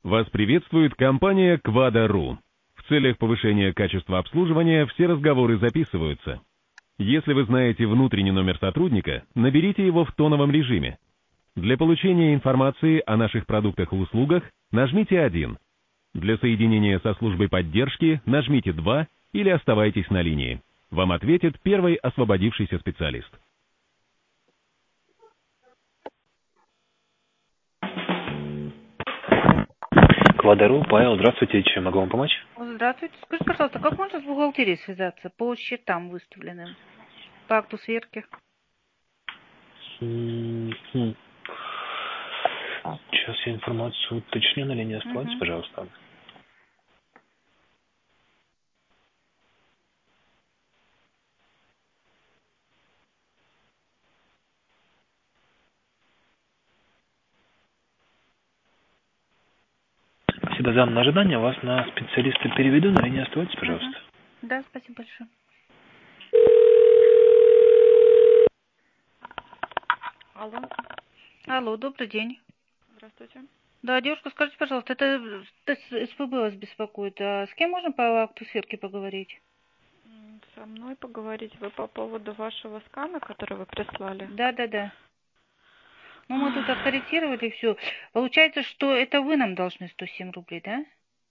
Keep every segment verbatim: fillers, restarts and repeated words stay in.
Вас приветствует компания Quad.ru. В целях повышения качества обслуживания все разговоры записываются. Если вы знаете внутренний номер сотрудника, наберите его в тоновом режиме. Для получения информации о наших продуктах и услугах нажмите один. Для соединения со службой поддержки нажмите два или оставайтесь на линии. Вам ответит первый освободившийся специалист. Quad.ru, Павел, здравствуйте, чем могу вам помочь? Здравствуйте. Скажите, пожалуйста, как можно с бухгалтерией связаться по счетам выставленным, по акту сверки? М-м-м. Сейчас я информацию уточню, на линии оставайтесь, Угу. пожалуйста. Спасибо за на ожидание. Вас на специалиста переведу, на линии оставайтесь, пожалуйста. Угу. Да, спасибо большое. Алло, Алло, добрый день. здравствуйте. Да, девушка, скажите, пожалуйста, это с- СПБ вас беспокоит. А с кем можно по акту сверки поговорить? М, Со мной поговорить вы по поводу вашего скана, который вы прислали? Да, да, да. Ну, мы тут откорректировали все. Получается, что это вы нам должны сто семь рублей, да?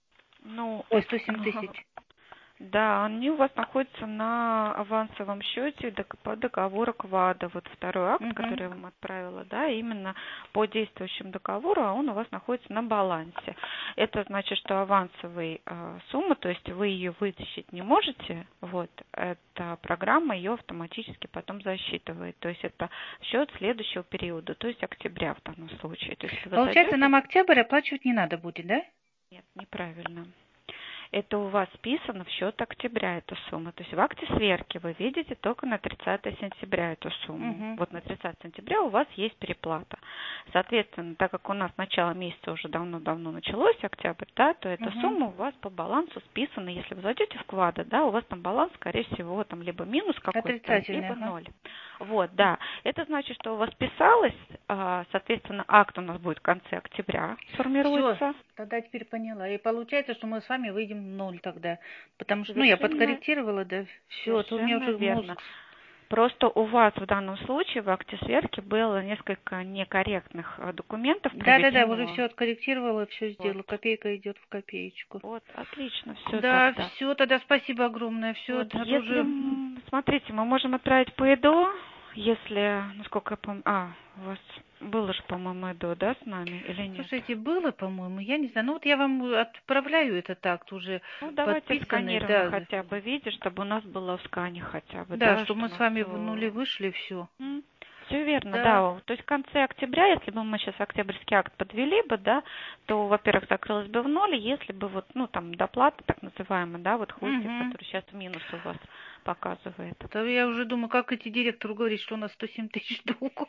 Ну, Ой, сто семь тысяч. да, они у вас находятся на авансовом счете док- по договору КВАДа. Вот второй акт, Угу. который я вам отправила, да, именно по действующему договору, а он у вас находится на балансе. Это значит, что авансовая э, сумма, то есть вы ее вытащить не можете, вот, эта программа ее автоматически потом засчитывает. То есть это счет следующего периода, то есть октября в данном случае. То есть, если вы Получается, зайдете... нам октябрь оплачивать не надо будет, да? Нет, неправильно. Это у вас списано в счет октября эта сумма. То есть в акте сверки вы видите только на тридцатое сентября эту сумму. Угу. Вот на тридцатое сентября у вас есть переплата. Соответственно, так как у нас начало месяца уже давно-давно началось, октябрь, да, то эта Угу. сумма у вас по балансу списана. Если вы зайдете в Квада, да, у вас там баланс, скорее всего, там либо минус какой-то, Отрицательный, либо ага. ноль. Вот, да. Это значит, что у вас списалось, а, соответственно, акт у нас будет в конце октября формируется. Все, тогда теперь поняла. И получается, что мы с вами выйдем в ноль тогда. Потому что, ну, я Совершенно, подкорректировала, да, все, а то у меня совершенно уже верно. мозг. Просто у вас в данном случае в акте сверки было несколько некорректных э, документов Да-да-да, уже проведено. все откорректировала, все Вот, сделала. Копейка идет в копеечку. вот, отлично, все Да, тогда. все, тогда спасибо огромное. Все, Вот, это если, уже... м, смотрите, мы можем отправить по ЭДО, если, насколько я помню, а, у вас было же, по-моему, ЭДО, да, с нами или нет? Слушайте, было, по-моему, я не знаю. Ну, вот я вам отправляю этот акт уже Ну, давайте в подписанный, сканированном да. хотя бы виде, чтобы у нас было в скане хотя бы, Да, да, что что у мы с нас вами в нули все. вышли, все. Все верно, Да. да. То есть в конце октября, если бы мы сейчас октябрьский акт подвели бы, да, то, во-первых, закрылось бы в ноль, если бы вот, ну, там, доплата так называемая, да, вот хвостик, Угу. который сейчас минус у вас показывает. То я уже думаю, как эти директору говорить, что у нас сто семь тысяч долгу.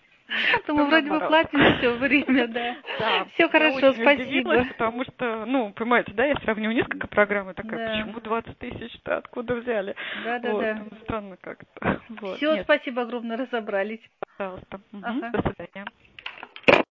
То То мы вроде бы наоборот. платим все время, да. Да, Все я хорошо, очень удивилась, спасибо. потому что, ну, понимаете, да, я сравниваю несколько программ и такая, Да, почему двадцать тысяч-то, откуда взяли? да, да, Вот, да. ну, странно как-то. Вот, Все, нет, спасибо огромное, разобрались. пожалуйста. Мгм. Ага. До свидания.